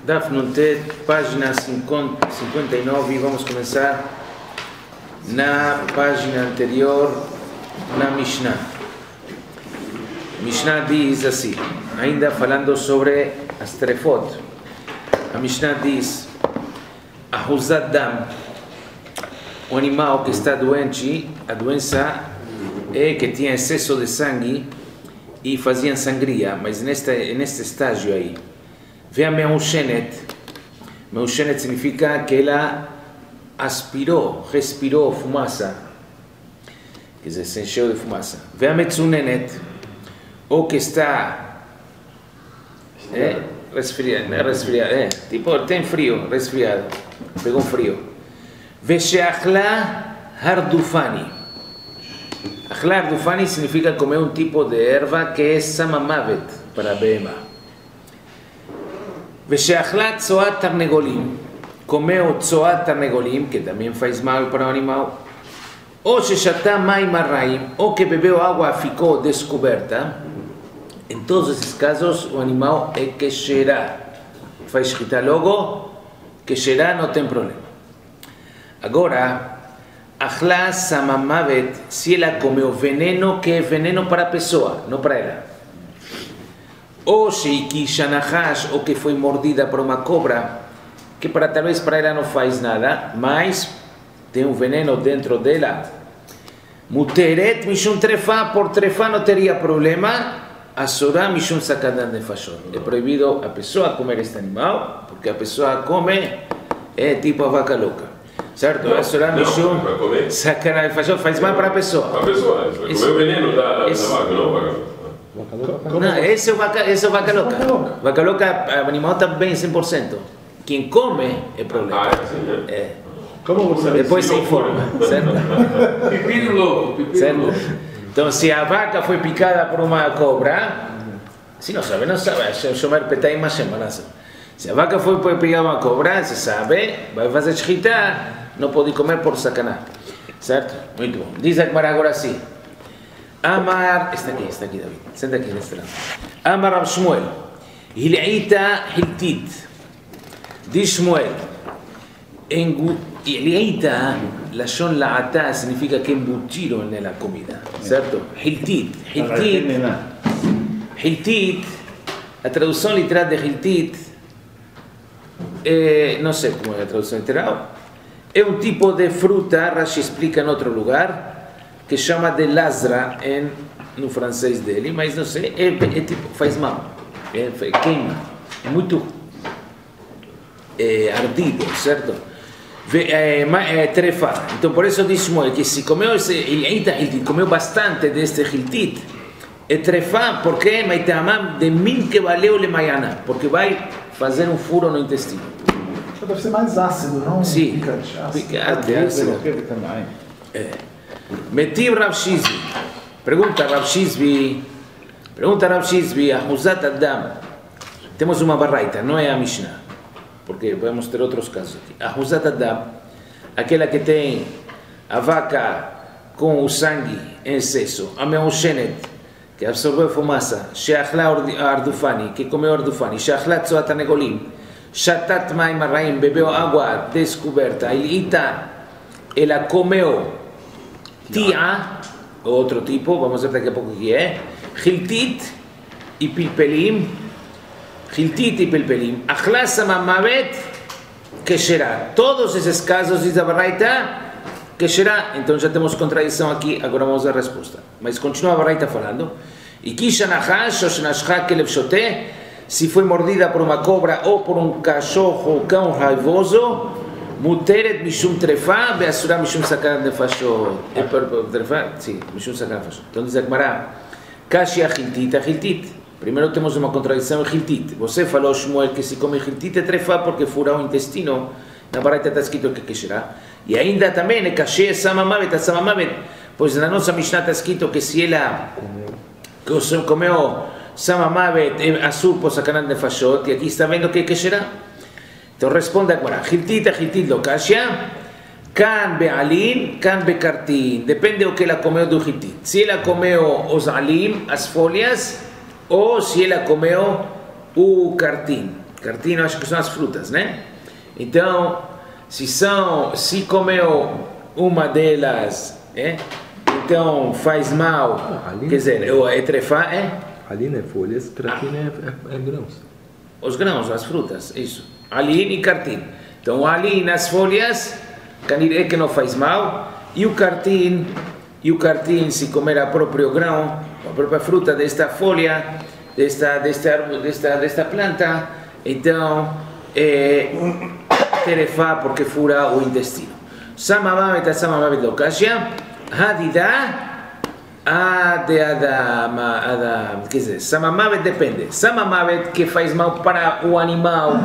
Daf Nuntet, página 59, e vamos começar na página anterior, na Mishnah. Mishnah diz assim, ainda falando sobre as trefot. A Mishnah diz: Ahuzat dam, o animal que está doente, a doença é que tinha excesso de sangue e faziam sangria, mas neste estágio aí. Vê a meushenet. Meushenet significa que ela respirou fumaça, quer dizer, se encheu de fumaça. Vê a metzunenet, ou que está resfriado, tipo, tem frio, resfriado, pegou frio. Vê sheachla hardufani. Achla hardufani significa comer um tipo de erva que é samamavet para a behemah. Vesheachlat tzoat tarnegolim, comeu tzoat tarnegolim, que também faz mal para o animal. Ou sheshatá maim marraim, ou que bebeu água ficou descoberta. Em todos esses casos, o animal é kesherá. Faz shchita logo, kesherá, não tem problema. Agora, achla samamavet, se ela comeu veneno, que é veneno para a pessoa, não para ela. Ou sheiki shanahash, ou que foi mordida por uma cobra, que talvez para ela não faz nada, mas tem um veneno dentro dela. Muteret mishum trefa, por trefa não teria problema. Asorá mishum sakadan nefashot. É proibido a pessoa comer este animal, porque a pessoa come, é tipo a vaca louca. Certo? Asorá mishum sakadan nefashot, faz mal para a pessoa. A pessoa, vai comer o veneno da vaca, não vaca. Não, esse é vaca louca. Vaca louca, o animal está bem 100%. Quem come é problema. Como você depois se informa, certo? Pepino louco, Certo? Então, se a vaca foi picada por uma cobra, se não sabe, chamar petai uma semana. Se a vaca foi picada por uma cobra, se sabe, vai fazer shchita, não pode comer por sacanagem. Certo? Muito bom. Diz a Gemara agora assim. Amar, está aqui David, senta aqui neste lado. Amar Rav Shmuel, Hil'ita Hiltit. Diz Shmuel, Hil'ita, Lashon La'ata, significa que embutiram nela comida, certo? Hiltit, a tradução literal de Hiltit, não sei como é a tradução literal, é um tipo de fruta, Rashi explica em outro lugar, que chama de lasra no francês dele, mas não sei, tipo, faz mal, queima, é muito ardido, certo? Trefa. Então por isso diz Shmuel que se comeu comeu bastante deste hiltit, é trefa, porque de mim que valeu le maiana, porque vai fazer um furo no intestino. Deve ser mais ácido, não? Sim, picante, ácido. Metiv Rav Shizvi. Pergunta Rav Shizvi, Ahuzat Adam. Temos uma baraita, não é a Mishnah, porque vamos ter outros casos aqui. Ahuzat Adam, aquela que tem a vaca com o sangue em excesso, a meushenet, que absorveu fumaça, sheachla ardufani, que comeu ardufani, sheachla tzoat tarnegolim, shatat maim marraim, bebeu água descoberta, ilita, ela comeu Tia, outro tipo, vamos ver daqui a pouco o que é. Hiltit e pilpelim. Achla samamavet kesherá. Todos esses casos diz a baraita kesherá. Então já temos contradição aqui, agora vamos ver a resposta. Mas continua a baraita falando. E kishanahash ou shenashcha kelevshote, se foi mordida por uma cobra ou por um cachorro, cão raivoso, Muteret mishum trefa, beasura mishum sakadat nefashot. Trefa? Sim, mishum sakadat nefashot. Então diz a Gemara, Kashia hiltit. Primeiro temos uma contradição em hiltit. Você falou, Shmuel, que se come hiltit é trefa porque fura o intestino. Na baraita está escrito que será. E ainda também é Kashia samamavet, pois na nossa Mishnah está escrito que se ela comeu samamavet é asur por sakadat nefashot, e aqui está vendo que será. Então responde agora, Hiltit lo kasha, kan be'alim, kan be'kartin, depende do que ela comeu do Hiltit. Se ela comeu os alim, as folhas, ou se ela comeu o cartim. Cartin, acho que são as frutas, né? Então, se comeu uma delas, então faz mal, quer dizer, é trefar, Aline é folhas, cartin é grãos. Os grãos, as frutas, isso. Aline e cartin. Então, ali nas folhas, é que não faz mal, e o cartin, se comer a próprio grão, a própria fruta desta folha, desta planta, então, terefa porque fura o intestino. Samamavet do Kashia, Hadida, de Adam, quer dizer, Samamavet depende. Samamavet que faz mal para o animal,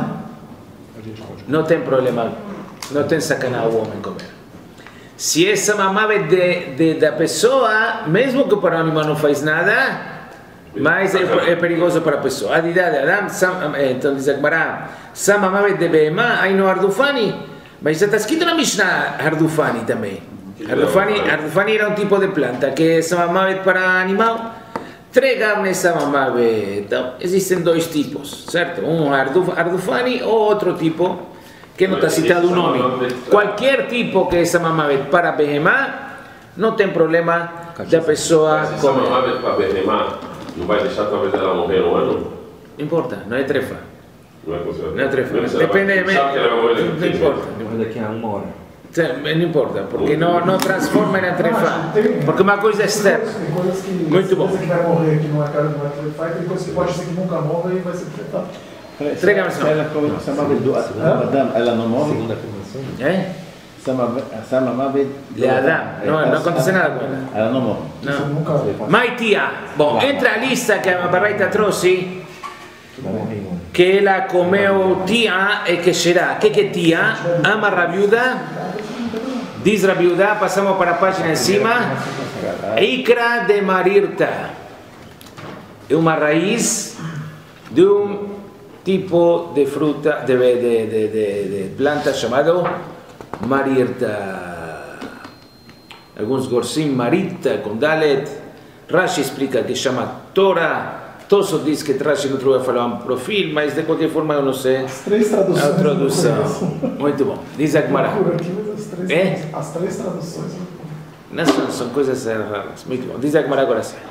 não tem problema, não tem sacanagem o homem comer. Se é Samamavet da pessoa, mesmo que para o animal não faz nada, mas é perigoso para a pessoa. Hadida de Adam, então diz a Gemara, Samamavet de Behemá, aí no Ardufani, mas já está escrito na Mishnah Ardufani também. Ardufani era um tipo de planta que é Samamavet para animal. Tregavne Samamavet. Então, existem dois tipos, certo? Um Ardufani ou outro tipo que não está citado o nome. Qualquer tipo que é Samamavet para Behemá, não tem problema da pessoa comer. Samamavet para Behemá não vai deixar talvez ela morrer no ano? Não importa, não é trefa. Não é possível. Não é trefa. Depende, não importa. Daqui a uma hora. Não importa, porque não transforma em trefa. Porque uma coisa é externa. Muito bom. Tem coisa que vai morrer que não é trefar, e tem coisa que pode ser que nunca morra e vai ser trefar. Entrega-me só. Ela não morre? Segunda afirmação. Samamavet de Adam. Não acontece nada com ela. Ela não morre. Não. Maitia. Bom, entra a lista que a Baraita trouxe. Que ela comeu tia e que será. Que tia? Ama Rabiuda. Diz Rabiuda, passamos para a página em cima. Ikra de Marirta. É uma raiz de um tipo de fruta, de planta chamado Marirta. Alguns gorsim Marita com Dalet. Rashi explica que chama Torah. Tosso diz que Rashi não vai falar um perfil, mas de qualquer forma eu não sei a tradução. Muito bom. Diz a Gemara. As três traduções. Não são coisas raras. Muito bom. Diz a Gemara agora sim.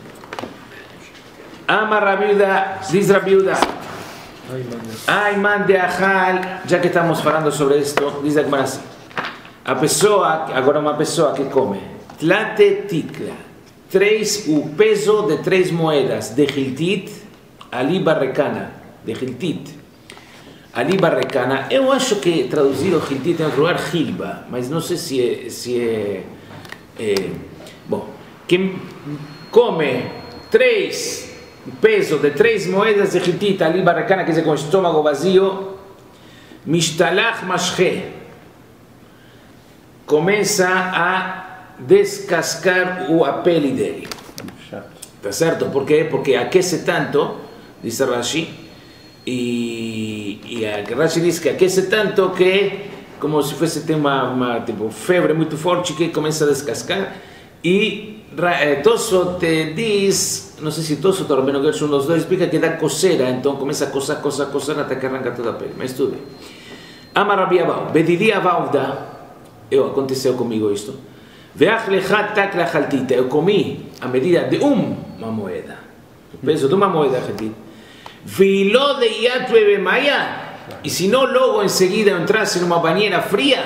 Ama Rabiuda, diz Rabiuda. Ayman de Ahal, já que estamos falando sobre isto, diz a Gemara assim. A pessoa, agora uma pessoa que come, tlate tikla. O peso de 3 moedas de Hiltit, ali barrecana, de Hiltit. Ali barrecana, eu acho que traduzido Hiltit em outro lugar, Hilba, mas não sei se é bom, que come peso de 3 moedas de Hiltit, ali barrecana, quer dizer, com o estômago vazio, Mishtalach Mashche, começa a descascar a pele dele. Tá certo? Por quê? Porque aquece tanto, diz Rashi, e a Rashi diz que aquece tanto que, como se fosse ter uma tipo, febre muito forte que começa a descascar. E Tosso te diz, não sei se Tosso ou Rabbeinu Gershon, um dos dois, explica que dá coceira, então começa a coçar até que arranca toda a pele. Mas tudo bem. Ama Rabi Abau, Bedidi Abauvda, aconteceu comigo isto. Eu comi a medida de uma moeda, o peso de uma moeda. E se não logo em seguida entrasse numa banheira fria,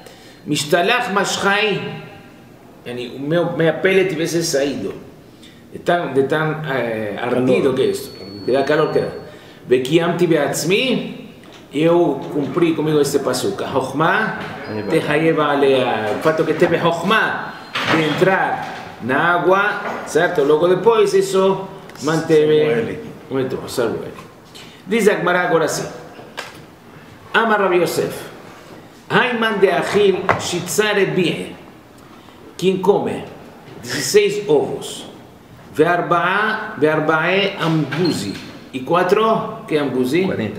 minha pele tivesse saído de tão ardido que é isso, que dá calor que dá. Eu cumpri comigo este pasuk. Chokhmah tehayeva alea. O fato que teve chokhmah de entrar na água, certo? Logo depois isso manteve. Muito bom, salvo ele. Diz a Gemara agora assim. Amar Rabi Yosef. Hayman de achil shitzare bie. Quem come 16 ovos. Ve'arbae ambuzi. E 4, que é ambuzi? 40.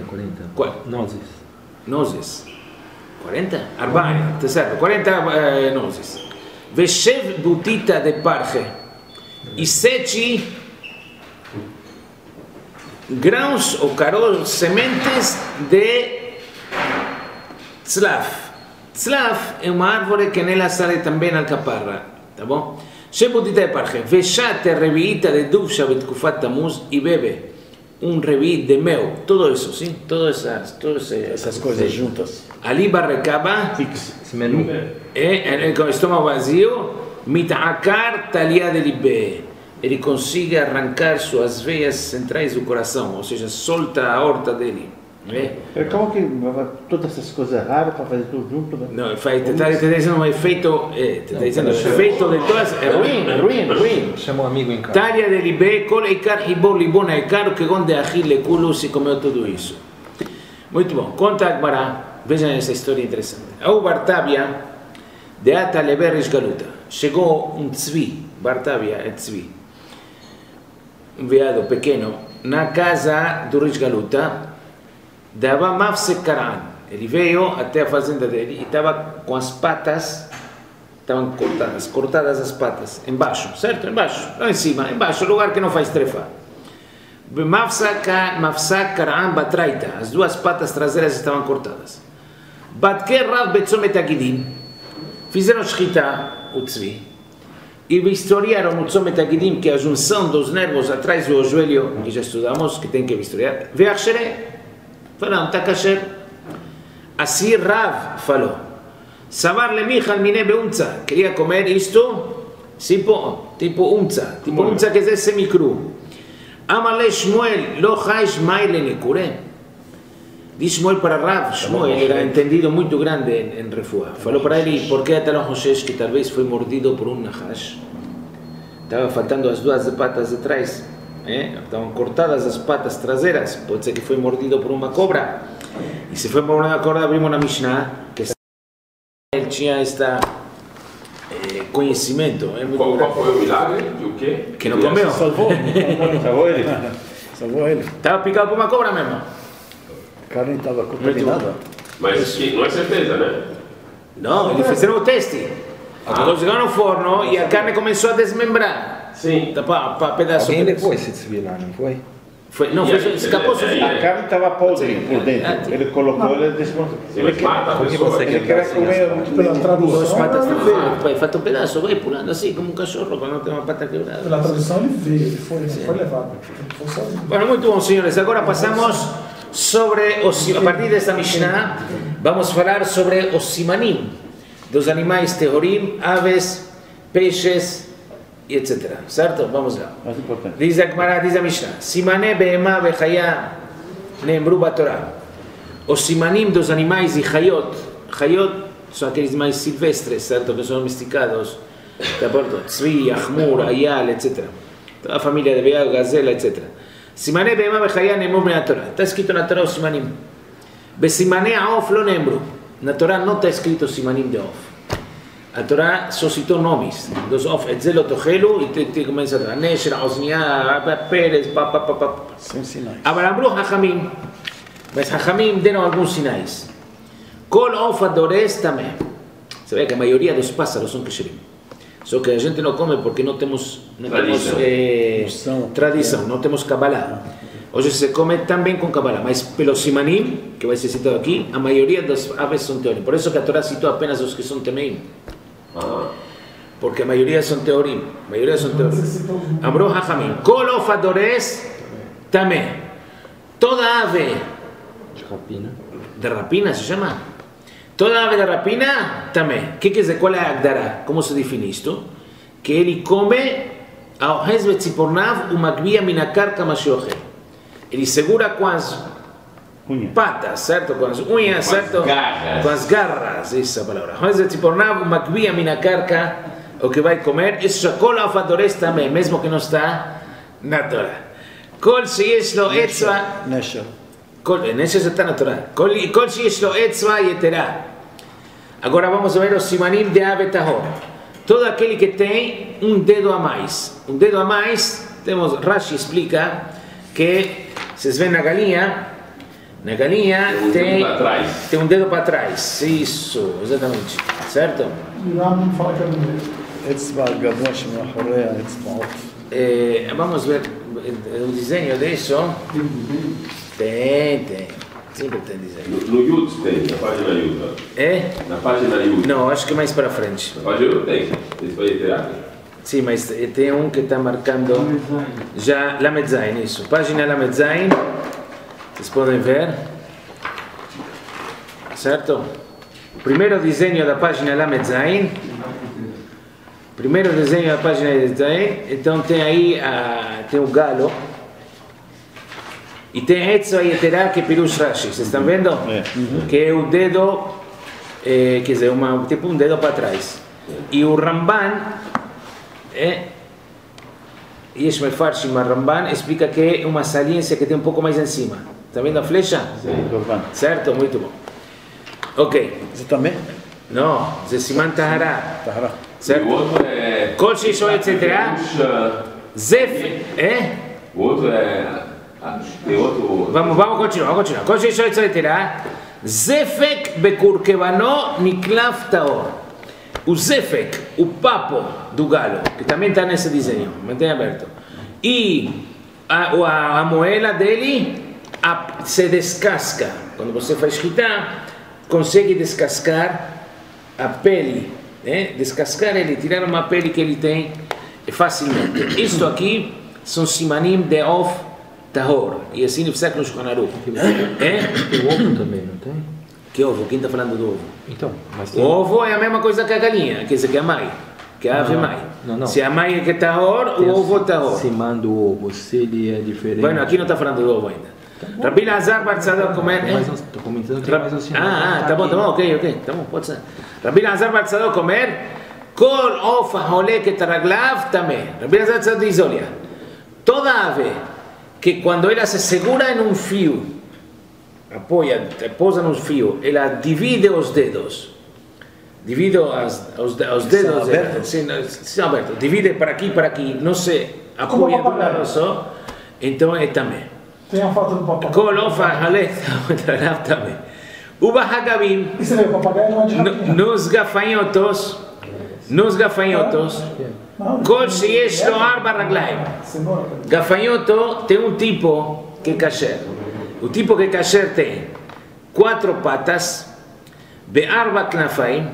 Nozes. 40? Arbae, tá certo? 40 nozes. Veshev butita de parche. E 7 grãos ou caroços, sementes de tzlaf. Tzlaf é uma árvore que nela sale também alcaparra, tá bom? שבודית פרחם, ושת הרביעיתא לדובשא בתקופת תמוז, y bebe un revit de mel, todo eso, ¿sí? Todas Essas coisas juntas. Ali barrecaba, Esse menu. con el estómago vacío, mit'akar talia de libé. Ele consiga arrancar suas veias centrais do coração, ou seja, solta a aorta dele. Como que todas essas coisas raras para fazer tudo junto? Né? Não, te está dizendo um efeito, efeito de todas, é ruim. Chama um amigo em casa. Talia de libé, kol eikar hibor libona eikar, que gonde achil leculo se comeu tudo isso. Muito bom, conta Agmará, vejam essa história interessante. Ao Bartavia, de Ata Leberes Galuta, chegou um tzvi, Bartavia é tzvi, um veado pequeno, na casa do Rish Galuta, dava Mafsek Karan. Ele veio até a fazenda dele e estava com as patas, estavam cortadas as patas, embaixo, certo? Embaixo, não em cima, embaixo, lugar que não faz trefa. Mafsak Karan Batraita, as duas patas traseiras estavam cortadas. Batker Rav Betzomet Agidim, fizeram shchita, o tzvi, e vistoriaram o Tzomet Agidim, que é a junção dos nervos atrás do joelho, que já estudamos, que tem que vistoriar. Veachshere. Falaram, está kasher. Assim Rav falou. Savar le Michal mine beunza. Queria comer isto, tipo unza. Tipo unza quer dizer semicru. Amale Shmuel, lo chaish maile nekure. Diz Shmuel para Rav. Shmuel era entendido muito grande em refuá. Falou para ele, por que Atalon Hoshesh, que talvez foi mordido por um nahash. Estava faltando as duas patas de trás. Estavam cortadas as patas traseiras, pode ser que foi mordido por uma cobra. E se foi por uma cobra, abrimos na Mishnah, que ele tinha este conhecimento. Qual foi o milagre? E o quê? Que não comeu. Salvou ele. Estava picado por uma cobra mesmo. A carne estava contaminada. Mas não é certeza, né? Não, eles fizeram o teste. Quando chegaram no forno e a carne começou a desmembrar. Sim. Para pedaço. Alguém levou esse desvio lá, não foi? Escapou sozinho. A carne estava podre por dentro. Ele colocou, ele desmontou. Ele mata a pessoa. Ele queria comer Pela tradução, Duas patas veio. Falta um pedaço, vai pulando assim, como um cachorro quando tem uma pata quebrada. pela tradução ele veio, ele foi levado. Ele foi sozinho. Bueno, muito bom, senhores. Agora passamos sobre a partir desta Mishnah, vamos falar sobre os simanim, dos animais teorim, aves, peixes, e etc. Certo? Vamos lá. Mais importante. Diz a Gemara, diz a Mishnah, Simane be'ema ve'chaya neemru b'Torah. Os simanim dos animais e chayot. Chayot são aqueles animais silvestres, certo? Que são domesticados. Tá bom? Tzvi, achmur, ayal, etc. Toda a família de veado, gazela, etc. Simane be'ema ve'chaya neemru b'Torah. Está escrito na Torá os simanim. Besimane aof lo neemru. Na Torá não está escrito simanim de of. A Torá só citou nomes dos of, etzelo tochelu, e te começa a Nesher, Osniá, Pérez, São sinais. Abaramru Hachamim, mas Hachamim deram alguns sinais. Kol of adores também. Você vê que a maioria dos pássaros são kesherim. Só que a gente não come porque não temos tradição, não temos Kabbalah. Hoje se come também com Kabbalah, mas pelos simanim, que vai ser citado aqui, a maioria das aves são teorim. Por isso que a Torá citou apenas os que são temeim. Porque a maioria são teorim. Amro Hachamim. Kol of adores também. Toda ave de rapina se chama? Toda ave de rapina também. O que quer dizer? Qual é a Agdara? Como se define isto? Que ele come aohez betzipornav umagvia minakarka mashioche. Ele segura com as patas, certo? Com as unhas, certo? Com as garras, essa palavra. Aohez betzipornav umagvia minakarka, o que vai comer. Isso é kol of adores também, mesmo que não está na Torá. Kol sheyesh lo etzva. Nesher. Nesher está na Torá. Kol sheyesh lo etzva yeterá. Agora vamos ver os simanim de ave tahor. Todo aquele que tem um dedo a mais. Um dedo a mais, temos, Rashi explica que, vocês veem na galinha tem um dedo para trás. Isso, exatamente. Certo? E lá não fala que é no meio. אצבע גבוה שמאחוריה אצבעות. Vamos ver un disegno adesso? Tem. Sempre tem disegno. No Yud tem, na página Yud. É? Na página Yud. Não, acho que mais para frente. Na página Yud tem. Isso vai ter. Sim, mas tem um que está marcando já Lamed Zain, isso. Página Lamed Zain. Vocês podem ver. Certo? Primeiro desenho da página Lamed Zain. Primeiro desenho da página Lamed Zain. Então tem aí tem o galo. E tem Etzo Yeterá, que é Pirush Rashi. Vocês estão vendo? Que é o dedo, quer dizer, tipo um dedo para trás. E o Ramban, Yesh Mefarshim Ramban, explica que é uma saliência que tem um pouco mais em cima. Está vendo a flecha? Sim, Corban. Certo? Muito bom. Ok. Você também? Não, זה סימן טהרה. טהרה. certo? O outro é. כל שישו etc. Puxa. זף, O outro é. Tem outro. vamos continuar. כל שישו etc. זפק בקורקבנו נקלף טהור. O zefek, o papo do galo, que também está nesse desenho, mantém aberto. E a moela dele se descasca. Quando você faz shkita, consegue descascar a pele, descascar ele, tirar uma pele que ele tem facilmente. Isto aqui são simanim de of tahor, e assim no século Shulchan Aruch. Tem o ovo também, não tem? Que ovo? Quem está falando do ovo? Então, mas O tem... ovo é a mesma coisa que a galinha, quer dizer, que a mãe, que a ave mãe. Não. Se a mãe é que está tahor, o ovo está tahor. Se manda o ovo, se ele é diferente... Bueno, aqui não está falando do ovo ainda. Rabbi Lazar Bar Tzadok comer... Estou comentando que é mais assim. tá bom, ok, tá bom, pode ser. Rabbi Lazar Bar Tzadok comer, Kol of HaHoleket Raglav também. Rabbi Lazar Tzadok diz, olha, toda ave que quando ela se segura em um fio, pousa num fio, ela divide os dedos. Divide os dedos. Sim, aberto. Divide para aqui, não se apoia de um lado só. Então é também. Tem a foto do papagaio. Colofa, Halek, também. O Bahagavim, E você vê, o papagaio não é de rapinha. nos gafanhotos, Kol sheyesh lo arba raglaim. Cenoura. Gafanhoto tem um tipo que é kasher. O tipo que é kasher tem 4 patas, be'arba knafaim,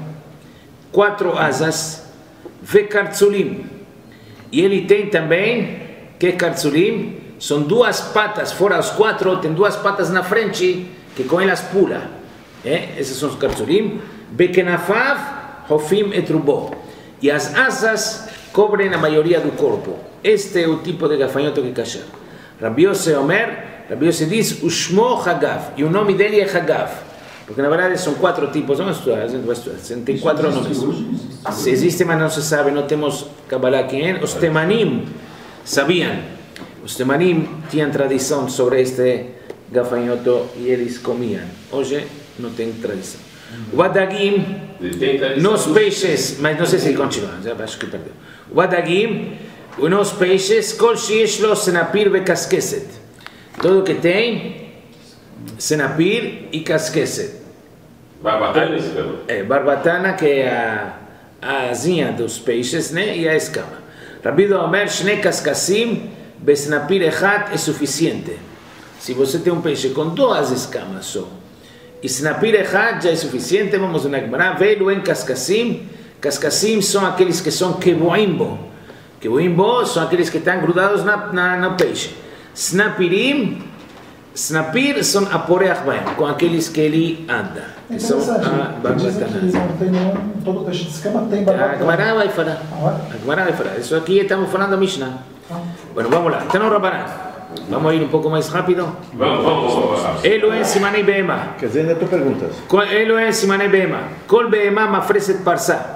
4 asas, ve'kartzulim. E ele tem também, que é kartzulim, são 2 patas, fora os 4, tem 2 patas na frente, que com elas pula. Esses são os kartzulim. Be'kenafav, hofim et rubo. E as asas cobrem a maioria do corpo. Este é o tipo de gafanhoto que é kasher. Rabbi Yossi diz o Shmo Hagav, e o nome dele é Hagav, porque na verdade são 4 tipos, vamos estudar, a gente vai estudar, tem 4 nomes. Se existe, mas não se sabe, não temos Kabbalah aqui. Os Temanim sabiam, os Temanim tinham tradição sobre este gafanhoto e eles comiam. Hoje não tem tradição. O Badagim, nos peixes, mas não sei se continua, já acho que perdeu. O Badagim, nos peixes, Kol sheyesh lo senapir ve'kaskeset. Tudo que tem senapir e casqueset. Barbatana, esse pelo. Barbatana, que é a asinha dos peixes, né? E a escama. Rabbi Omer, Shnei Kaskasim, Besnapir Echat é suficiente. Se você tem um peixe com 2 escamas só, e Snapir Echat já é suficiente, vamos na Gemara, Veilu en Kaskasim. Kaskasim são aqueles que são Kebuimbo. Kebuimbo são aqueles que estão grudados no peixe. Snapirim, snapir são aporeach baem, com aqueles que ele anda, que são a barbatana. Não tem nenhum, todo peixe de escama tem A barbatana. Gemara vai falar. Isso aqui estamos falando da Mishnah. Bueno, vamos lá. Então, Rabanan, vamos ir um pouco mais rápido. Vamos. Elo en simanei beema. Quer dizer, ainda tu perguntas. Elo en simanei beema. Kol beema mafreset parsa.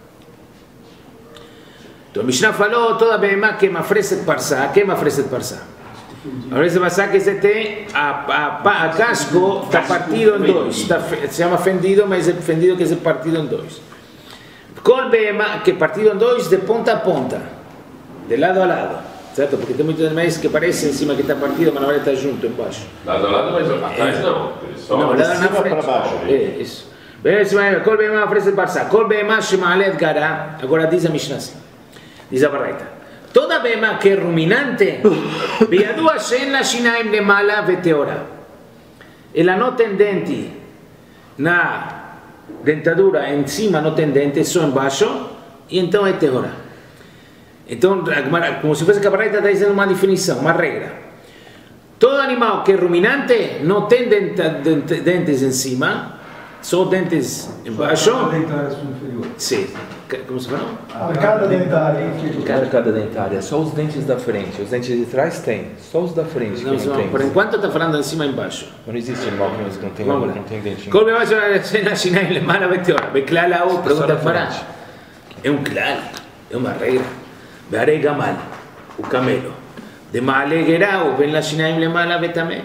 Então, a Mishnah falou toda beema que mafreset parsa. Que mafreset parsa? Agora você vai saber que você tem a casco está partido em 2, se chama fendido, mas é fendido que é partido em 2. Kol beema que é partido em 2 de ponta a ponta, de lado a lado, certo? Porque tem muitos animais que parece em cima que está partido, mas na verdade está junto, embaixo. Lado a lado, mas atrás não. Não, lado na frente. Para baixo. Isso. Kol beema oferece parça. Kol beema shema'alet gara. Agora diz a Mishnah assim. Diz a Baraita. Toda bema que es ruminante, biadua shen la shinaim le mala veteora. Ela no tem dente na dentadura encima, no tem dente, só embaixo, e então é teora. Então, como se fosse que a Baraita está dizendo uma definição, uma regra. Todo animal que é ruminante não tem dentes em cima, só dentes embaixo. Sim. Como se fala? Arcada dentária. Arcada dentária, só os dentes da frente. Os dentes de trás tem, só os da frente. Não, tem. Por enquanto está falando em cima e embaixo. Não existe animal que não tem dentinho. Como vai ser na China e lemana veteora? Beclal a outra pergunta para. É um claro, é uma regra. Bearei gamal, o camelo. De maleguerá, o ben la China e lemana vetame.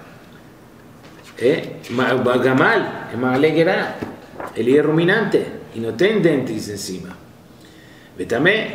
Gamal, é maleguerá. Ele é ruminante e não tem dentes em cima. Vetame.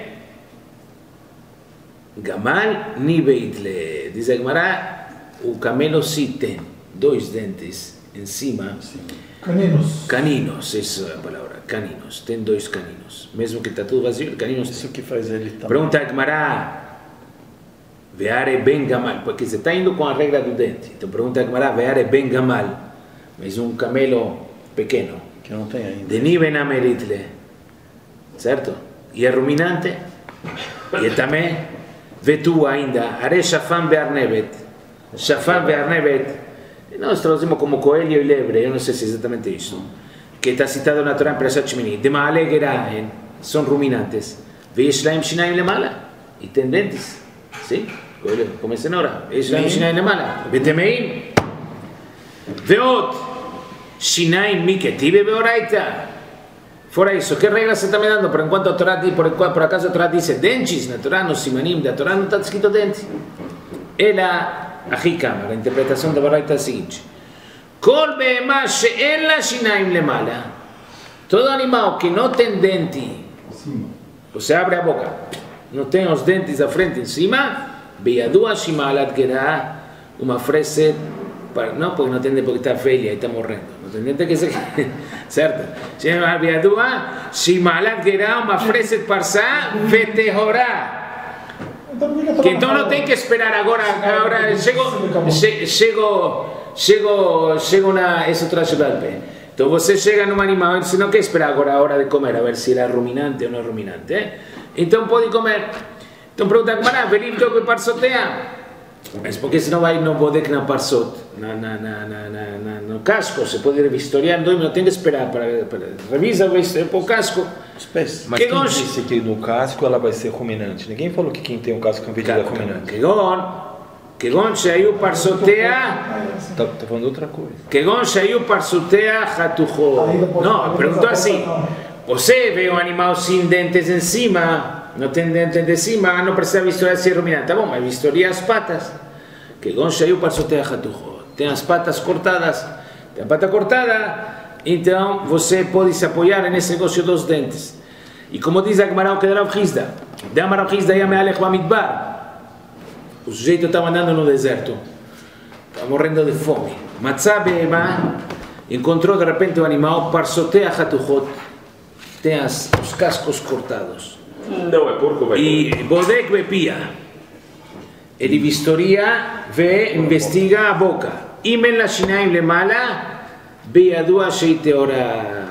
Gamal ni beitle. Diz a Gemara, o camelo sim tem 2 dentes em cima. Caninos. Caninos, essa é a palavra, caninos. Tem 2 caninos. Mesmo que está tudo vazio, caninos. Isso que faz ele também. Pergunta a Gemara, veare ben gamal, porque você está indo com a regra do dente. Então pergunta a Gemara, veare ben gamal, mas um camelo pequeno. Que não tem ainda. De nível na meritle, certo? E é ruminante, e também vetu ainda, are shafam be'arnevet, shafam be'arnevet, nós traduzimos como coelho e lebre, eu não sei se é exatamente isso, que está citado na Torá em Perashat Shmini, de ma'ale gerahen, são ruminantes, ve'yesh laim shinaim lemala, e tem dentes, sim? Coelho, como cenoura, ve'yesh laim shinaim lemala, ve'temeim, ve'ot, Shinaim Miketive Beoraita. Fora isso, que regra você está me dando? Por enquanto a Torá, por acaso a Torá diz dentes? Na Torá, no Simanim da Torá não está escrito dente. Ela, a Hikam, a interpretação da Baraita é a seguinte: Kol be'ema she'en la shinaim lemala. Todo animal que não tem dente, você abre a boca, não tem os dentes da frente em cima, be'yadua shimalat gerá, uma frase. Não, porque não tem porque está velha e está morrendo. Não tem dente que ser. Certo? Chama Biadua, Shimalat Gerá, uma frase de Parsá, Vetehorá. Que então não tem que esperar agora. Chego na. Isso traz o pé. Então você chega num animal e você não quer esperar agora a hora de comer, a ver se ele é ruminante ou não é ruminante. Então pode comer. Então pergunta como é, venir que parsotea. Mas porque senão vai no bodek na parsot, no casco, se pode vistoriar, não tem que esperar para revisa o casco. Mas quem disse que no casco ela vai ser ruminante? Ninguém falou que quem tem um casco é ruminante. Kegon שהיו פרסותיה, Tá falando outra coisa. כגון שהיו פרסותיה חתוכות. Não, perguntou assim, você vê um animal sem dentes em cima, não tem dentes de cima, não precisa vistoriar se é ruminante. Tá bom, mas vistoria as patas. כגון שהיו פרסותיה חתוכות. Tem as patas cortadas, tem a pata cortada, então você pode se apoiar nesse negócio dos dentes. E como diz a Gemara, o que de Rav Hizda, de Amar Rav Hizda ia me'alech bamidbar. O sujeito estava andando no deserto, estava morrendo de fome. Matzah be'ema, encontrou de repente um animal, parsotea hatuchot, tem os cascos cortados. Não, é porco, velho. E bodek bepia. Ele vistoria, vê, investiga a boca. Imen la shinaim lemala, beyadua sheiteora.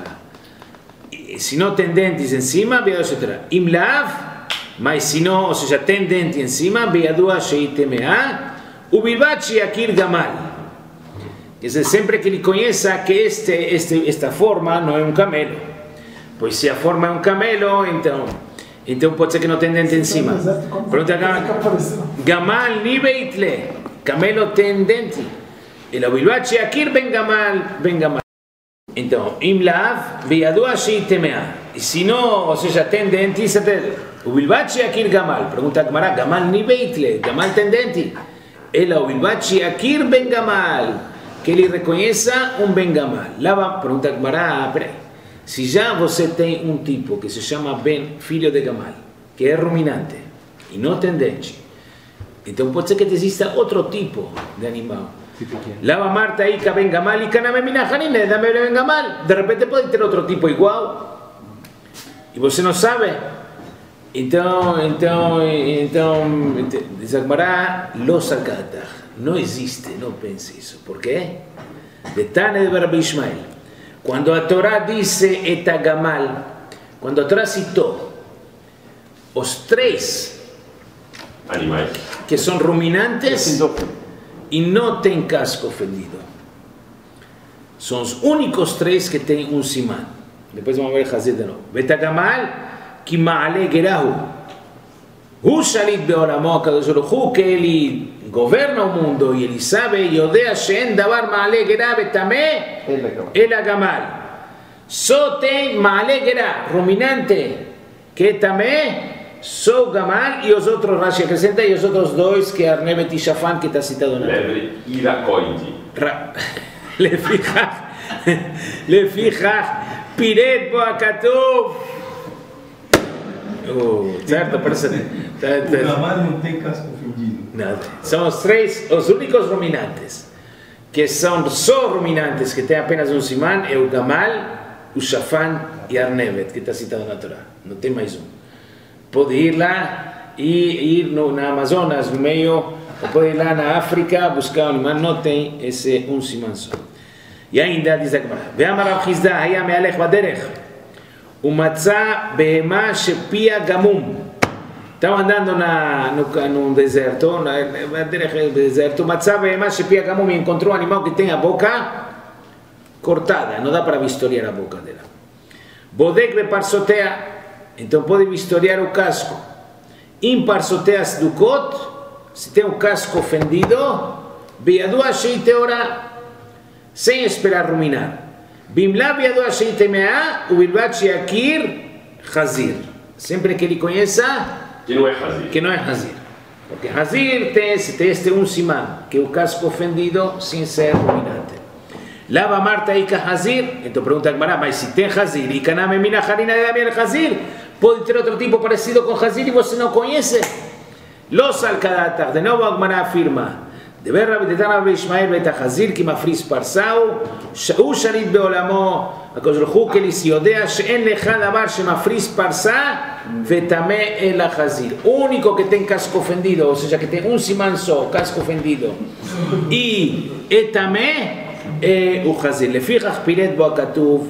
Se não tem dentes em cima, beyadua sheiteora. Im lav, mas se não, ou seja, tem dente em cima, beyadua sheitemea, ubilbat sheakir gamal. Quer dizer, sempre que ele conheça que esta forma não é um camelo. Pois se a forma é um camelo, então pode ser que não tem dente em cima. Pergunta Gamal ni beitle. Camelo tem dente. E o ubilbat sheakir ben gamal. Então, im lav, beyadua sheitemea. E se não, ou seja, tem dente, ubilbat sheakir gamal. Pergunta a Gemara, gamal ni beitle. Gamal tem dente. Ela ubilbat sheakir ben gamal. Que ele reconheça um ben gamal. Lá pergunta a Gemara, peraí. Se já você tem um tipo que se chama Ben, filho de Gamal, que é ruminante e não tem dente, então pode ser que exista outro tipo de animal. Lava Marta aí, Ben Gamal e Kaname Minahanine, dame Ben Gamal. De repente pode ter outro tipo igual e você não sabe. Então, diz a Gemara, los al-Qadar. Não existe, não pense isso. Por quê? De Tane de Rabbi Ishmael. Quando a Torá disse etagamal, quando a Torá citou os 3 Animais. que são ruminantes e não têm casco fendido, são os únicos 3 que têm um siman. Depois vamos ver Hazir de novo. Betagamal, que ma'ale gerahu. Hu shalit be'olamo, Kadosh Baruch Hu, que ele governa o mundo e ele sabe, Yodea she'en davar ma'ale gerah betameh el agamal. Só tem ma'ale gerah, ruminante, que é tameh, só o gamal e os outros, Rashi acrescenta, e os outros 2 que é Arnevet e Shafan, que está citado na Lebre iracoide. לפיכך פירט בו הכתוב. Certo? Parece. O gamal não tem casco fendido. Nada. São os 3, os únicos ruminantes, que são só ruminantes, que têm apenas um siman, é o gamal, o shafan e a arnevet, que está citado na Torá. Não tem mais um. Pode ir lá e ir na Amazonas, no meio, ou pode ir lá na África, buscar um animal, não tem esse um siman só. E ainda diz a Gemara, ve'amar Rav Chizda היה מהלך בדרך ומצא בהמה שפיה גמום. Estava andando no deserto, no deserto, מצא בהמה שפיה גמום, e encontrou um animal que tem a boca cortada, não dá para vistoriar a boca dela. Bodek beparsotea, então pode vistoriar o casco. Im parsoteas dukot, se tem o casco fendido, beyadu ashei teora, sem esperar ruminar. Bimla beyadu ashei temea, ubilbat sheakir hazir. Sempre que ele conheça Que não é Hazir. que não é hazir. Porque hazir tem este um siman, que é o casco fendido sem ser ruminante. Lava Marta Ika Hazir, então pergunta a Gemara, mas se tem Hazir e Kaname Mina Harina de Damiel Hazir, pode ter outro tipo parecido com Hazir e você não conhece? Los Al-Kadatar, de novo a Gemara afirma, de ver Rabbi Rabbi Ishmael Bet Hazir, que mafris parsau, הוא שליט בעולמו, הקדוש ברוך הוא כליס יודע שאין לך דבר שמפריס פרסה וטמא אל החזיר. Único que tem casco fendido, ou seja, que tem um siman só, casco fendido, e é tamé, o Hazir. לפיכך פירט בו הכתוב.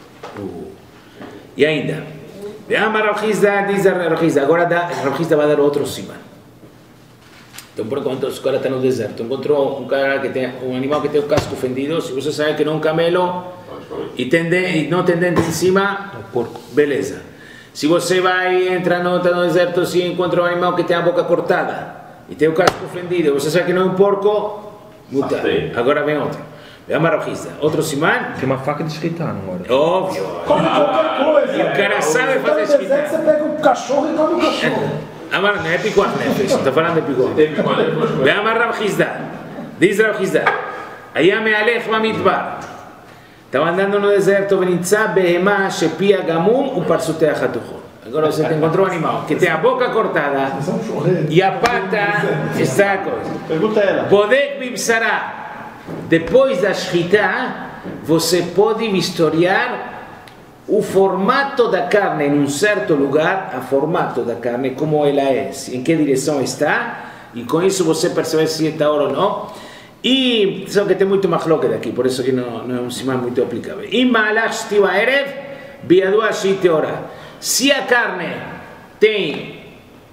E ainda, veamos Rav Chizda, diz Rav Chizda, agora Rav Chizda vai dar outro siman. Então, por enquanto, o cara está no deserto, encontrou um cara que tem um animal que tem o casco fendido, se você sabe que não é um camelo e não tem dente em cima, porco, beleza. Se você vai entrar no deserto e encontra um animal que tem a boca cortada e tem o casco fendido, você sabe que não é um porco, muta. Agora vem outro. Veamos a Rav Chizda, outro siman. Tem uma faca de escritar, não é? Óbvio. Come qualquer coisa. E o cara sabe Você tá fazer no deserto, escrita. você pega um cachorro e come o cachorro. Amar, não é picuar nefesh, estou falando de picuar. Veamos Rav Chizda, diz Rav Chizda, היה מהלך במדבר, estava andando no deserto, ונמצא בהמה שפיה גמום ופרסותיה חתוכות. Agora você encontrou um animal que tem a boca cortada e a pata está a coisa. Pergunta ela. Bodek bibsara. Depois da shchita, você pode vistoriar o formato da carne em um certo lugar, o formato da carne, como ela é, em que direção está, e com isso você percebe se está ou não. E só que tem muito machloket aqui, por isso que não é um siman muito aplicável. Se a carne tem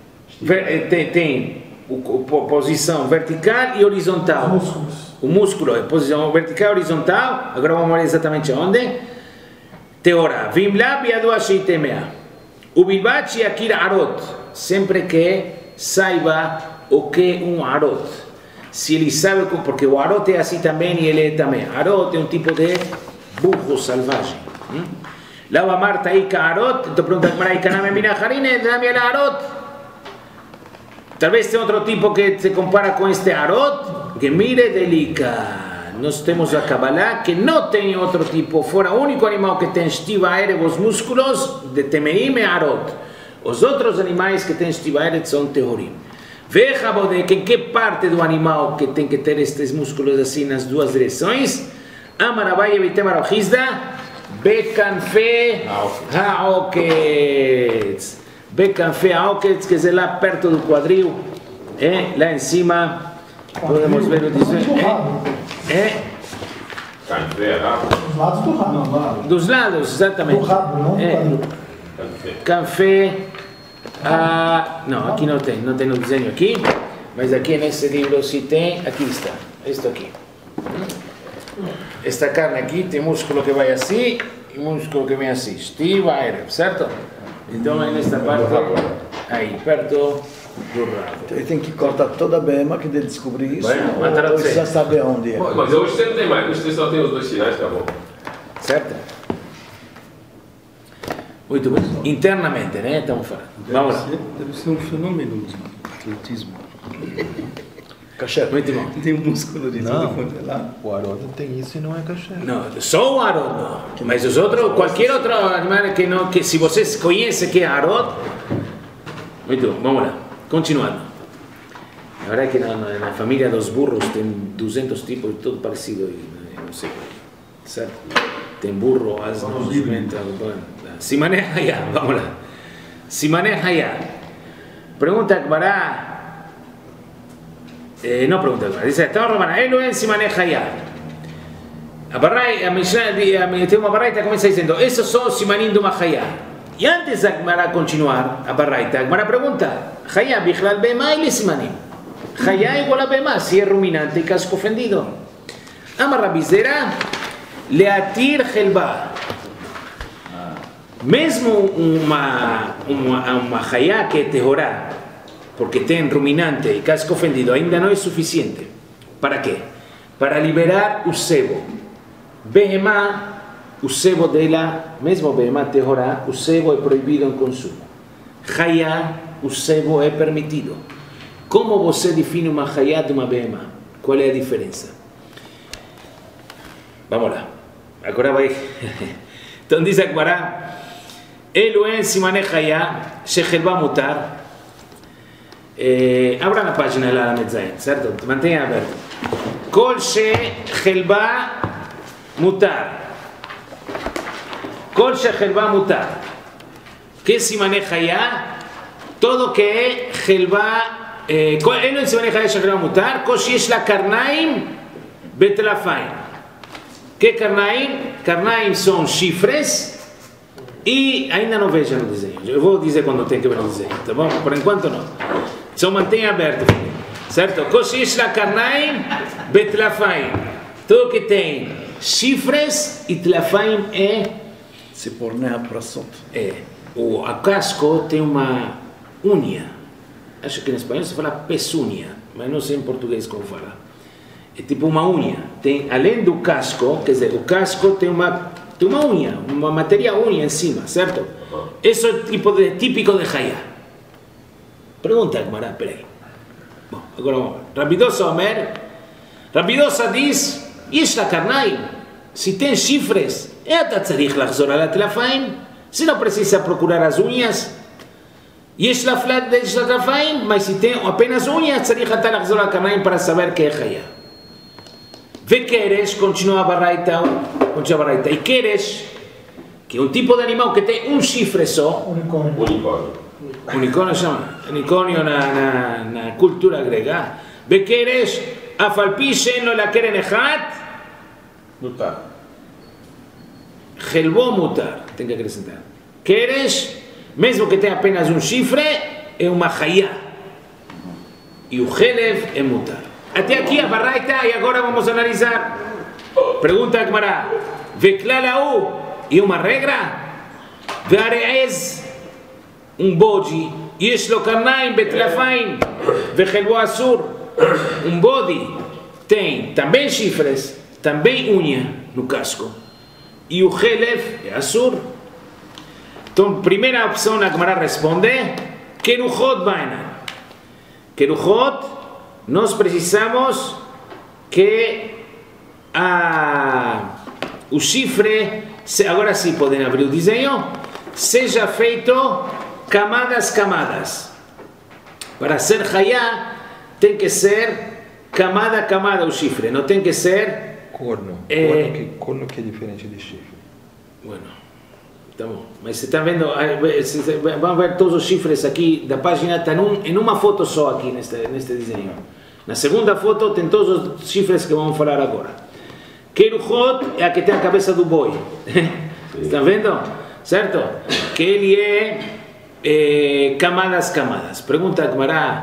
posição vertical e horizontal, o músculo é posição vertical e horizontal, agora vamos ver exatamente onde. Teora, vimla biadua sheitemea, ubilbat sheakir arot, sempre que saiba o que um arot. Se ele sabe, porque o arot é assim também e ele é também. Arot é um tipo de burro selvagem. Lava Marta Ika arot, então pergunta para Ika Name Mina Harine, dame el arot. Talvez tenha outro tipo que se compara com este arot, que mire delica. Nós temos a Kabbalah que não tem outro tipo, fora o único animal que tem estiva aérea, os músculos de Temeim e Arot. Os outros animais que têm estiva aérea são Teorim. Veja, Bodek, em que parte do animal que tem que ter estes músculos assim nas duas direções? Amarabai Evitem Rav Chizda, Bekanfe Haoketz. Becanfe Aoketz, que é lá perto do quadril, lá em cima, podemos ver o desenho. Canfé, rabo. Dos lados do rabo. Dos lados, exatamente. Do rabo, não do quadril. Canfé. Não, aqui não tem no desenho aqui, mas aqui nesse livro sim tem, aqui está, isto aqui. Esta carne aqui tem músculo que vai assim e músculo que vem assim, estiva, certo? Então é nesta parte, aí, perto do rabo. Ele tem que cortar toda a behema que ele descobrir isso, matar ou você. já sabe aonde é. Mas hoje você não tem mais, hoje você só tem os 2 sinais, tá bom? Certo? Muito bem. Internamente, né? Estamos falando. Vamos lá. Deve ser um fenômeno de atletismo. Kasher. Muito bom. Tem um músculo de Não. tudo quanto é lá. O Haroldo tem isso e não é kasher. Não, só o Arod não. Mas os outros, qualquer outro animal que não, que se vocês conhecem que é Arod. Muito bom, vamos lá. Continuando. A verdade é que na família dos burros tem 200 tipos, tudo parecido. Não sei por quê. Certo? Tem burro, asno, jumenta, Simaneh Hayah, vamos lá. Simaneh Hayah. Pregunta Akbará. No pregunta Akbará. Dice, estamos robando. Elo en Simaneh Hayah. Tem uma baraita comienza diciendo, esos son Simanim de Hayah. Y antes de Akbará continuar, a baraita, Akbará pregunta, Hayah, Bichlal Bema y Simanim. Hayah igual a Bema, si es ruminante y casco ofendido. Amarra Bizera, Leatir Helba. Mesmo uma hayá que é tehorá, porque tem ruminante e casco ofendido, ainda não é suficiente. Para quê? Para liberar o sebo. Behemá, o sebo dela, mesmo behemá tehorá, o sebo é proibido em consumo. Hayá, o sebo é permitido. Como você define uma hayá de uma behemá? Qual é a diferença? Vamos lá. Agora vai. Então diz Akbará, Elo en Simaneh Hayah, Shechelba Mutar. Abra na página lá da Metzain, certo? Mantenha aberto. Kol Shechelba Mutar. Kol Shechelba Mutar. Que é Simaneh Hayah? Todo que é Helba. Elo en Simaneh Hayah, Shechelba Mutar. Kol Sheyesh la Karnaim Betlafaim. Que Karnaim? Karnaim são chifres. E ainda não vejo no desenho. Eu vou dizer quando tem que ver no desenho, tá bom? Por enquanto não. Só mantenha aberto, certo? Koshish la karnaim betlafaim. Tudo que tem chifres e tlafaim é... Se porneia para solto. O casco tem uma unha. Acho que em espanhol se fala peçúnia, mas não sei em português como fala. É tipo uma unha. Tem, além do casco, quer dizer, o casco tem uma unha, uma matéria unha em cima, certo? Isso é típico de Hayah. Pergunta, Gemara, peraí. Bom, agora vamos. Rabidosa Omer. Rabidosa diz, Yesh la karnaim, se tem chifres, אתה צריך לחזור על הטלפיים, se não precisa procurar as unhas. Yesh la טלפיים, mas se tem apenas unhas, צריך אתה לחזור על הקרניים para saber que é Hayah. Vequeres, continua a baraita, e queres, que é um tipo de animal que tem um chifre só. Unicórnio. Unicórnio chama? Unicórnio na cultura grega. Vequeres, afalpishen lo la keren echat. Mutar. Helbo mutar, tem que acrescentar. Queres, mesmo que tenha apenas um chifre, é uma hayá. E o helev é mutar. Até aqui a baraita e agora vamos analisar. Pergunta a Gemara. Veklalau, e uma regra? Veareez, um bode. Yesh lo karnaim betlafaim. Vechelbo asur, um bode. Tem também chifres, também unha no casco. E o helev é asur. Então, primeira opção a Gemara responde. Keruchot baina. Keruchot. Nós precisamos que o chifre, agora sim podem abrir o desenho, seja feito camadas. Para ser hayá, tem que ser camada o chifre, não tem que ser... Corno. Corno que é diferente de chifre. Bueno, Tá bom. Mas você está vendo, vamos ver todos os chifres aqui da página, está em uma foto só aqui neste desenho. Na segunda foto tem todos os chifres que vamos falar agora. Keruchot é a que tem a cabeça do boi. Estão vendo? Certo? Que ele é camadas. Pergunta a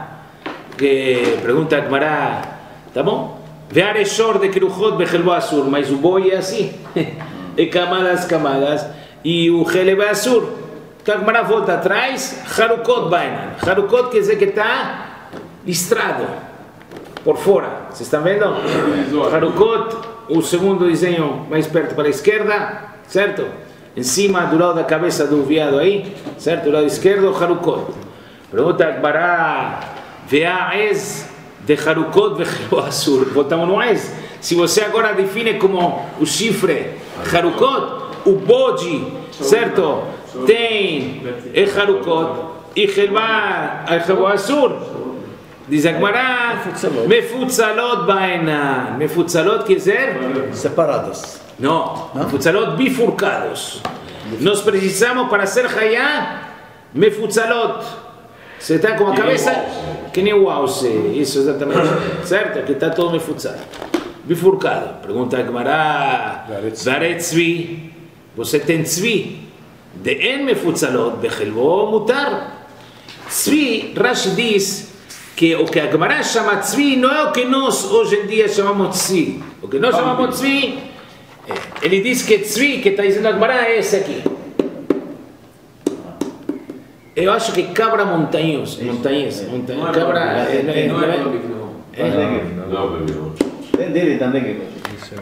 Gemara, tá bom? Ve'areshor de Keruchot bechelbo asur, mas o boi é assim. É camadas. E o Heleb é Asur. Então a Gemara volta atrás, Harukot Bainan. Harukot quer dizer que está listrado, por fora. Vocês estão vendo? Harukot, o segundo desenho mais perto para a esquerda, certo? Em cima, do lado da cabeça do viado aí, certo? Do lado esquerdo, Harukot. Pergunta a Gemara, Ve'a'ez de Harukot Bechelbo Asur. Voltamos no Ez. Se você agora define como o chifre Harukot, o bode, certo? Tem Harukot e Bechelbo Asur. Diz a Gemara, Mefutzalot Bainan. Mefutzalot quer dizer? Separadas. Não, Mefutzalot bifurcados. Nós precisamos para ser Hayá, Mefutzalot. Você está com a cabeça que nem o alce. Isso exatamente. Certo? Que está todo mefutzado. Bifurcado. Pergunta a Gemara, Varet Tzvi. Você tem tzvi, de en mefutzalot, bechelbo mutar. Tzvi, Rashi diz que o que a Gemara chama tzvi não é o que nós hoje em dia chamamos tzvi. O que nós chamamos tzvi, ele diz que tzvi, que está dizendo a Gemara, é esse aqui. Eu acho que cabra montanhoso, cabra... Tem dele também. Isso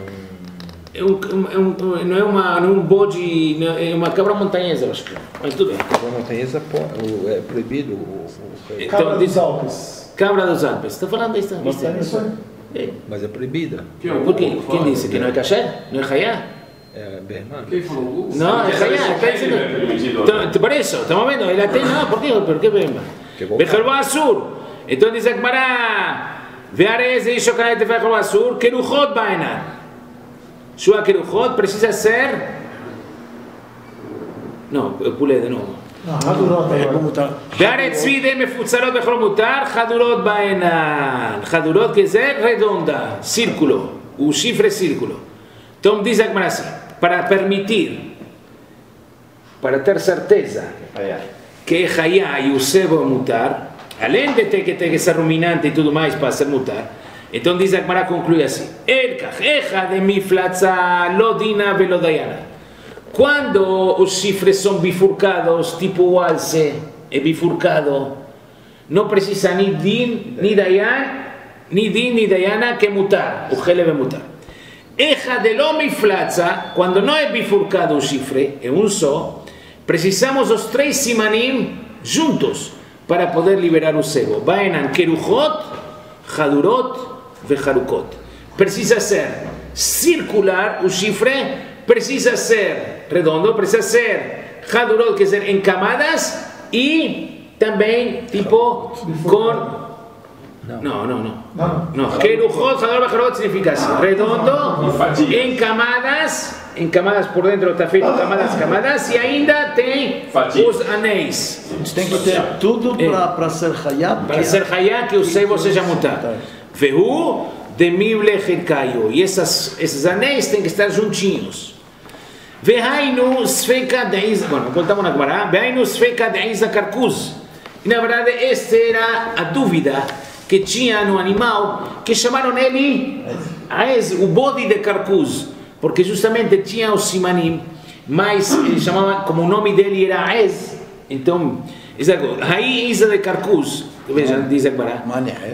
não é um bode, é uma cabra montanhesa, acho que. Mas tudo bem. cabra montanhesa é proibido. Então, Cabra dos Alpes. Cabra dos Alpes. Está falando disso? Mas é proibida. Por quê? Quem disse? Que não é caché? Não é hayá? É Bernardo. Não, é hayá. Está dizendo. Por isso, estamos vendo. Ele tem. Não, por quê? ¿Por qué Bema? Bechelbo Asur. Então diz a Gemara, Ve'arez e Ishokanet de Bechelbo Asur, Keruchot Bainan. Shua Keruchot precisa ser. Não, eu pulei de novo. Ve'arez tzvi de mefutzalot bechelbo mutar, Hadurot Bainan. Hadurot quer dizer redonda, círculo, o chifre círculo. Então diz a Gemara assim, para permitir, para ter certeza que é hayá e o sebo é mutar, além de ter que ser ruminante e tudo mais para ser mutar, então diz a Gemara, conclui assim, el kajeja de miflatza lodina velodayana. Quando os chifres são bifurcados, tipo o alce é bifurcado, não precisa ni din, ni dayan, ni din, ni dayana que mutar, o heleb é mutar. Eja de lo miflatza, quando não é bifurcado o chifre, é um só, precisamos os três simanim juntos para poder liberar o sebo. Bainan keruchot, hadurot, veharukot. Precisa ser circular o chifre, precisa ser redondo, precisa ser hadurot, quer dizer, em camadas, e também tipo com... No. Keruchot, hadurot, veharukot significa assim, redondo, em camadas por dentro está feito camadas, e ainda tem os anéis. Tem que ter tudo para ser hayá. Para ser hayá, que o sebo seja mutar. Vehu de mible hirkayo. E esses anéis têm que estar juntinhos. Vehainu sfeika de Isa. Bueno, voltamos na Gemara. Vehainu sfeika de Isa carcuz. E na verdade, esta era a dúvida que tinha no animal, que chamaram ele o bode de carcuz, porque justamente tinha o simanim, mas ele chamava, como o nome dele era Aez, então, aí Isa de carcuz, veja, diz agora,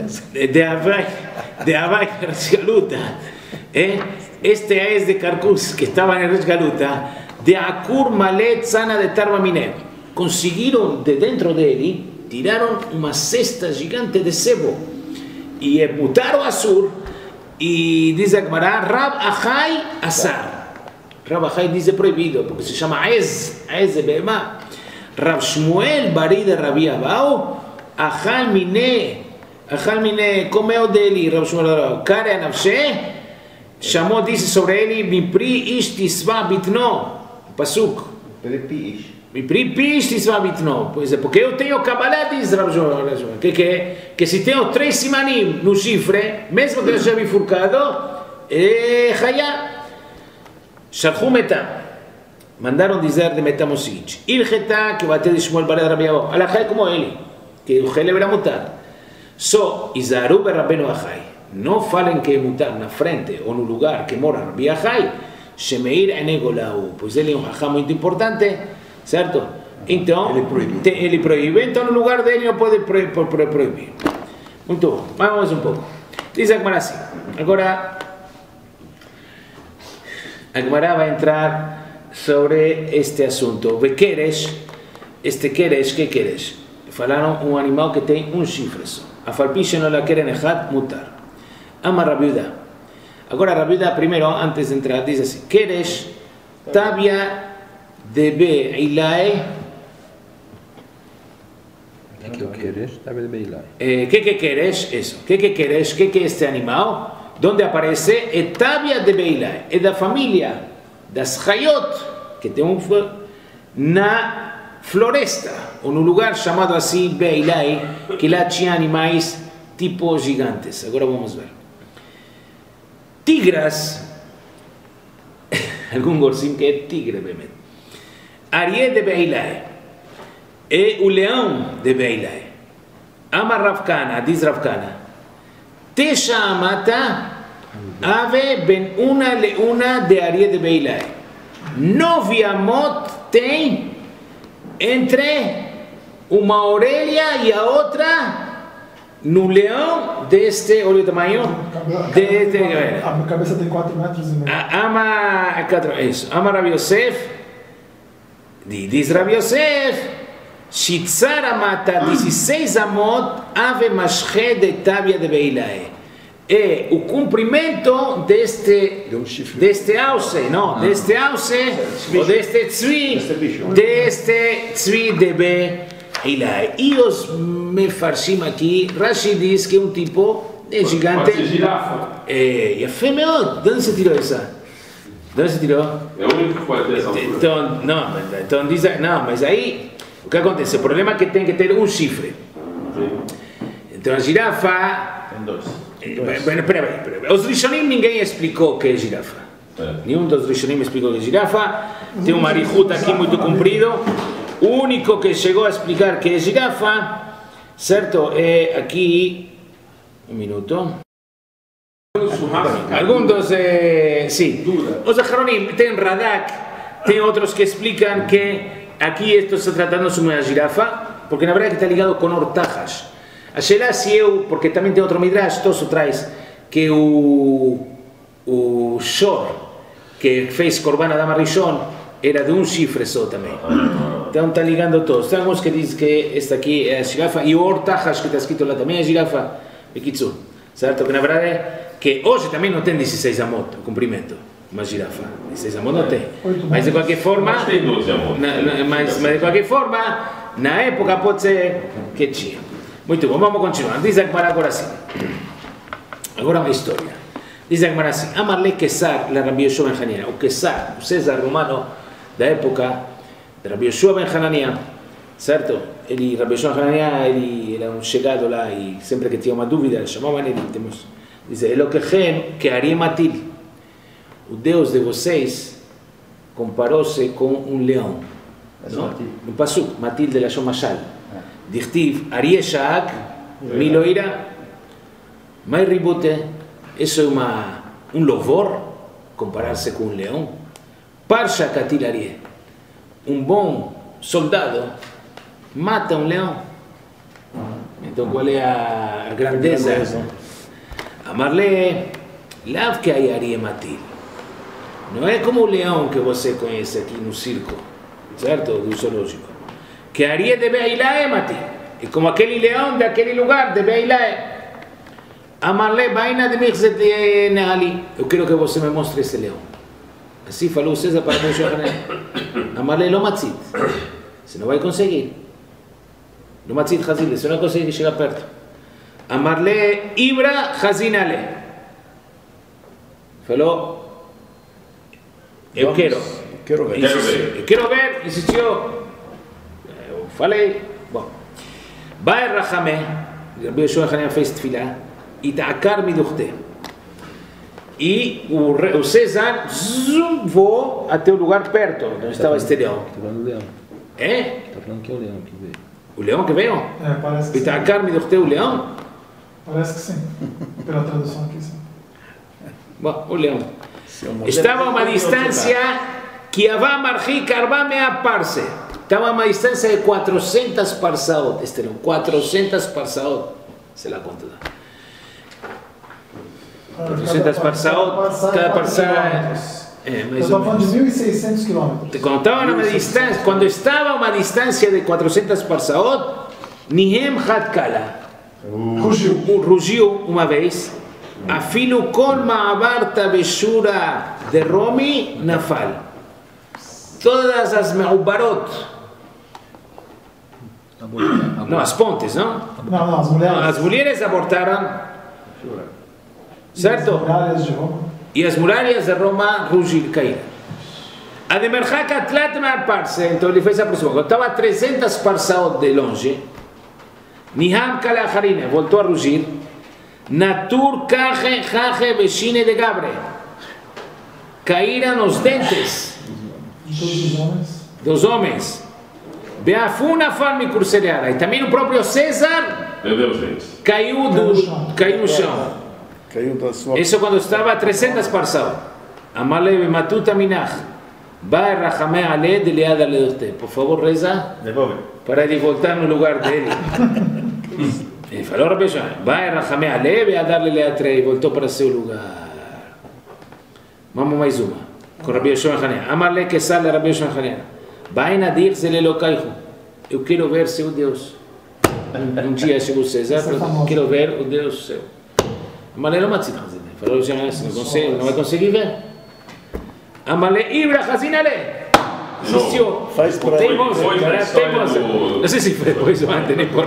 de Havai Resgaluta, este Aez de carcuz que estava em Resgaluta, de Akur Malet Sana de Tarba Miner, conseguiram de dentro dele, tiraram uma cesta gigante de sebo e mutaram a Asur. E diz a Gemara, Rab Achai Asar. Rab Achai diz é proibido, porque se chama Aez de Bema. Rab Shmuel Bari de Rabi Abau, Achal Mine, comeu dele, Rab Shmuel, Kare Anavshe, chamou, disse sobre ele, Mipri Ish Tisva Bitno, Pasuk. Peripish. Mi pripish tisvavit no. Pois é, porque eu tenho Kabbalah, diz Rav João, que se tenho 3 simanim no chifre, mesmo que eu seja bifurcado, é Hayá. Shalchum Metam. Mandaram dizer de Metam o seguinte: Ilcheta, que vai ter de Shmuel Bared Rabi Abba. Alachai como ele, que o Heleb era mutado. Só Izaru Berrabenu Achai. Não falem que é mutar na frente ou no lugar que mora Rabi Achai, Shemeir Enegolau, pois ele é um rachá muito importante, certo? Então, ele proíbe. Então, no lugar dele não pode proibir. Muito bom, vamos um pouco. Diz a Gemara assim. Agora, a Gemara vai entrar sobre este assunto. Vequeres, este queres, que queres? Falaram um animal que tem um chifre só. A falpiche não la querem echat mutar. Ama Rabiuda. Agora Rabiuda, primeiro, antes de entrar, diz assim: Queres tabia de Beilae. Que eu queres, tabia de Beilae. Que queres? Isso. Que queres? Que é este animal? Donde aparece? É tabia de Beilae. É da família das Hayot, que tem na floresta, ou no lugar chamado assim Beilae, que lá tinha animais tipo gigantes. Agora vamos ver. Tigras, algum gorsim que é tigre, obviamente. Arié de Beilae, é o leão de Beilae. Ama Ravkana, diz Ravkana, Tesha amata ave ben una leuna de Arié de Beilae. 9 amot tem entre uma orelha e a outra no leão deste, olha o tamanho deste. A cabeça tem 4 metros e meio. Ama Rabi Yosef, diz Rabi Yosef, Shitzara mata 16 amot ave mashche de tabia de Beilae. É o comprimento deste alce, não, deste alce, ou deste tzvi de Beilae. E os mefarshim aqui, Rashi diz que é um tipo de gigante. Pode ser girafa. Yafé מאוד. De onde você tirou essa? De onde você tirou? É o único que pode ter essa altura. Então diz, não, mas aí o que acontece? O problema é que tem que ter um chifre. Então a girafa Tem 2. Espera. Os Rishonim ninguém explicou o que é girafa. Nenhum dos Rishonim explicou o que é girafa. Tem um marihuta aqui muito comprido. O único que chegou a explicar que é girafa, certo, é aqui. Um minuto. Alguns dos. Sim. Os Aharonim tem Radak, tem outros que explicam que aqui esto está tratando sobre uma girafa, porque na verdade está ligado com hortajas. A Sheila, se eu, porque também tem outro Midrash, Tosso traz que o Shor, que fez Korban Adam Rishon, era de um chifre só também. Então está ligando todos. Tem alguns que dizem que esta aqui é a girafa, e o Hortajas, que está escrito lá também, é a girafa. Bekitsu. Certo? Que na verdade é que hoje também não tem 16 amot, o comprimento. Uma girafa. 16 amot não tem. Mas de qualquer forma. Mas tem 12 amot. Mas de qualquer forma, na época pode ser que tinha. Muito bom, vamos continuar. Diz a Gemara agora assim. Agora uma história. Diz a Gemara assim: Amarle Kesar, la Rabbi Yoshua ben Hanania. O Kesar, o César romano da época de Rabbi Yoshua ben Hanania, certo? Ele, Rabbi Yoshua ben Hanania, ele era um chegado lá e sempre que tinha uma dúvida, chamavam ele. Diz: Eloquechen que Ari Matil, o Deus de vocês, comparou-se com um leão. No Pasuk, Matil de Lashon Mashal. Dichtiv, Arié Shaak, Miloira, Mai Ribute, isso é um louvor, comparar-se com um leão. Parsha Katil Arié, um bom soldado mata um leão. Então qual é a grandeza? Amarle, Lav que aí Arié Matil. Não é como o leão que você conhece aqui no circo, certo? Do zoológico. Que Arié de Beilae Matil. E como aquele leão daquele lugar de Beilae. Amarle, vaina de Michzet de Nehali. Eu quero que você me mostre esse leão. Assim falou César para Moshe Rabbeinu. Amarle, lo matzit. Você não vai conseguir. Lo matzit Hazile, você não vai conseguir chegar perto. Amarle, Ibra Hazinale. Falou, eu quero Quiero ver. Quiero ver, insistió. Falei, bom. Vai Rachamé, Rabbi Yoshua Hanania fez tefilá, e ta'akar miduchte. E o César voou até o lugar perto, onde estava este leão. Tá falando do leão. É? Tá falando que é o leão que veio. O leão que veio? Parece que E sim. ta'akar miduchte o leão? Parece que sim. Pela tradução aqui, sim. Bom, o leão. Estava a uma distância que Avá Marhik Arba Mea Parse. Estava a uma distância de 400 parsaot. Este leão, 400 parsaot. Se la conta. 400 parsaot, cada parsa é Eu mais estou ou falando de menos. 1.600 quilômetros. Quando estava a uma distância de 400 parsaot, Nihem Hadkala rugiu uma vez, Afilu Kol Ma'abarta Beshura de Romi Nafal. Todas as Meubarot, não, as pontes, não? Não, as mulheres. As mulheres abortaram, certo? As muralhas de Roma. E as muralhas de Roma rugiram, caíram. A de Merhak Atlat Mar Parse, então ele fez a aproximação. Quando estava a 300 parsaot de longe, Niham Kalacharine voltou a rugir. Natur Kaje Jaje Beshine de Gabre. Caíram os dentes Todos os homens. dos homens. Beafuna Farmi Cursereara. E também o próprio César Perdeu os dentes. caiu no chão. Caiu da sua. Isso quando estava a 300 parsaot. Amale Matuta Minach. Vai Rachamé Ale de Leada Ledote. Por favor, reza. Devolve. Para ele voltar no lugar dele. E falou Rabbi Yoshua, vai Rachamé Ale a dar-lhe Leatrei. Voltou para seu lugar. Vamos mais uma. Com Rabbi Yoshua Hanania. Amarle que sale Rabbi Yoshua Hanania. Vai nadir se lhe locaihu. Eu quero ver seu Deus. Um dia chegou César, quero ver o Deus seu. Amarle não matzina. Falou Rabbi Yoshua, não vai conseguir ver. Amarle Ibra Hazinale. Insistiu. Faz para Tem ele. moça, Foi na cara, tem história moça. do- Não sei se foi depois ou antes, nem por.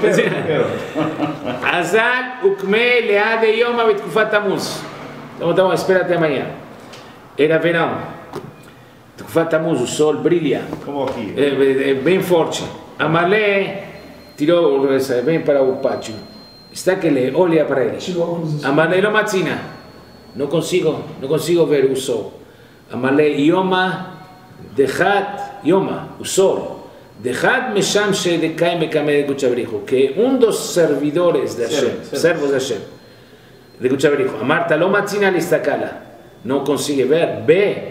Azal ukme leade yoma betkufat Tamuz. Então estamos à espera até amanhã. Era verão. Betkufat Tamuz, o sol brilha. Como aqui. É bem forte. Amalé tirou, vem para o pátio. Está que ele olha para ele. Tirou óculos escuros. Amalé não matina. Não consigo ver o sol. Amalé yoma dechat yoma, o sol. Dechat mesham shedekai mekame de Kuchabrijo, que dos servidores de Hashem, servos de Hashem, de Kuchabrijo, Amarta lo matzina listakala, não consigue ver,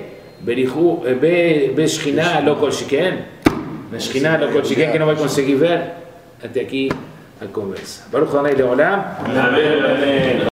ve Shekhinah lo kol shiken, Shekhinah lo kol shiken, que não vai conseguir ver. Até aqui a conversa. Baruch Hanei Leolam. Amém, amém.